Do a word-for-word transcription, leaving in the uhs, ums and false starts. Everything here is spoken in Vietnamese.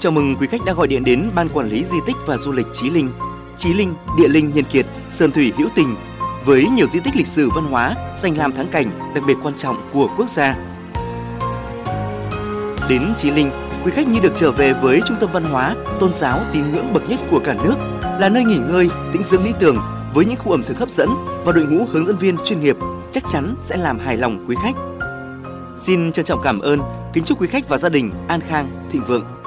Chào mừng quý khách đã gọi điện đến Ban Quản lý Di tích và Du lịch Chí Linh. Chí Linh, địa linh nhân kiệt, sơn thủy hữu tình, với nhiều di tích lịch sử văn hóa, danh lam thắng cảnh đặc biệt quan trọng của quốc gia. Đến Chí Linh, quý khách như được trở về với trung tâm văn hóa, tôn giáo, tín ngưỡng bậc nhất của cả nước, là nơi nghỉ ngơi, tĩnh dưỡng lý tưởng với những khu ẩm thực hấp dẫn và đội ngũ hướng dẫn viên chuyên nghiệp chắc chắn sẽ làm hài lòng quý khách. Xin trân trọng cảm ơn, kính chúc quý khách và gia đình an khang, thịnh vượng.